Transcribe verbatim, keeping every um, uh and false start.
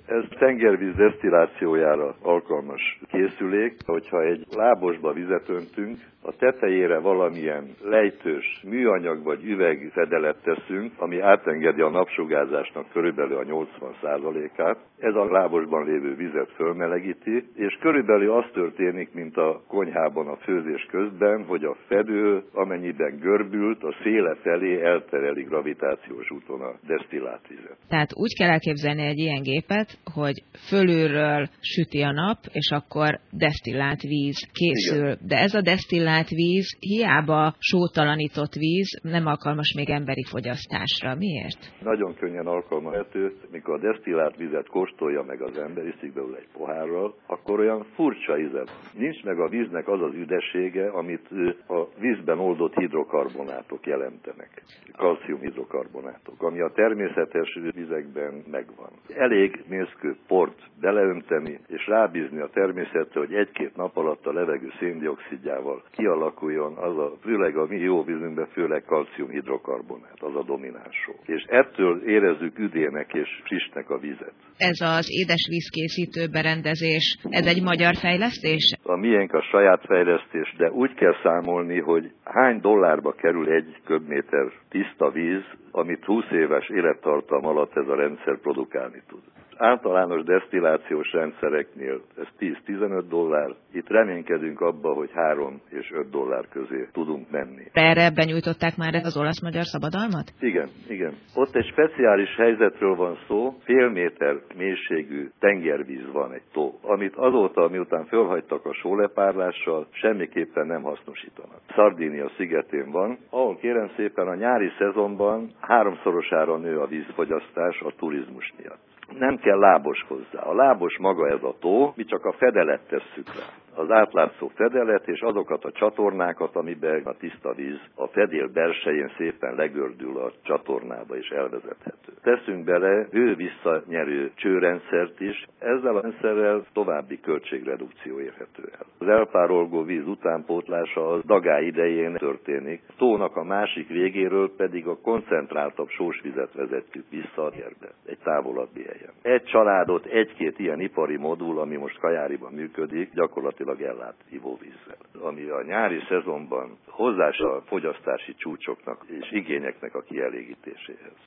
Ez tengervíz desztillációjára alkalmas készülék. Hogyha egy lábosba vizet öntünk, a tetejére valamilyen lejtős műanyag vagy üvegfedelet teszünk, ami átengedi a napsugárzásnak körülbelül a nyolcvan százalékát. Ez a lábosban lévő vizet fölmelegíti, és körülbelül az történik, mint a konyhában a főzés közben, hogy a fedő, amennyiben görbült, a széle felé eltereli gravitációs úton a desztillált vizet. Tehát úgy kell elképzelni egy ilyen gépet, hogy fölülről süti a nap, és akkor desztillált víz készül. Igen. De ez a desztillált víz hiába sótalanított víz, nem alkalmas még emberi fogyasztásra. Miért? Nagyon könnyen alkalmazható, mikor a desztillált vizet kóstolja meg az ember, iszik belőle egy pohárral, akkor olyan furcsa íze. Nincs meg a víznek az az üdessége, amit a vízben oldott hidrokarbonátok jelentenek. Kalciumhidrokarbonátok, ami a természetes vizekben megvan. Elég mészkő port beleönteni, és rábízni a természetre, hogy egy-két nap alatt a levegő széndioxidjával kialakuljon az a, főleg a mi jó vízünkben, főleg kalciumhidrokarbonát, az a domináns só. És ettől érezzük üdének és frissnek a vizet. Ez az édesvízkészítő berendezés, ez egy magyar fejlesztés? A miénk a saját fejlesztés, de úgy kell számolni, hogy hány dollárba kerül egy köbméter tiszta víz, amit húsz éves élettartam alatt ez a rendszer produkálni tud. Általános desztillációs rendszereknél ez tíz-tizenöt dollár, itt reménykedünk abba, hogy három és öt dollár közé tudunk menni. Erre benyújtották már az olasz-magyar szabadalmat? Igen, igen. Ott egy speciális helyzetről van szó, fél méter mélységű tengervíz van, egy tó, amit azóta, miután fölhagytak a sólepárlással, semmiképpen nem hasznosítanak. Szardínia szigetén van, ahol kérem szépen a nyári szezonban háromszorosára nő a vízfogyasztás a turizmus miatt. Nem kell lábos hozzá. A lábos maga ez a tó, mi csak a fedelet tesszük rá. Az átlátszó fedelet és azokat a csatornákat, amiben a tiszta víz a fedél belsején szépen legördül a csatornába és elvezethető. Teszünk bele hő-visszanyerő csőrendszert is, ezzel a rendszerrel további költségredukció érhető el. Az elpárolgó víz utánpótlása az dagá idején történik, a tónak a másik végéről pedig a koncentráltabb sósvizet vezetjük vissza a térbe, egy távolabbi helyen. Egy családot, egy-két ilyen ipari modul, ami most Kajáriban működik, gyakorlatilag ellát ivóvízzel, ami a nyári szezonban hozzás a fogyasztási csúcsoknak és igényeknek a kielégítéséhez.